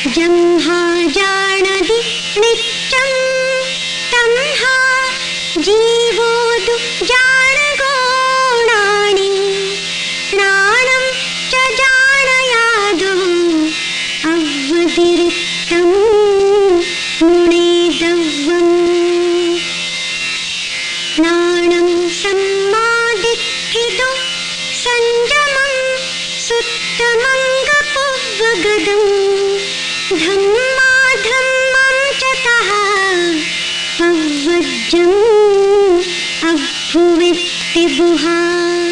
जंहा जानदि नित्यं तंहा जीवोदु जानगोणानि प्राणं च जानयादो अव्वतिरिक्तं मुनेदव्वम् प्राणं सम्मादित्थितो संयमं सुत्तमङ्गपुव्वगदं धम्माधम्मं च तः पव्वज्जम् अभ्भुवित्ति बुहा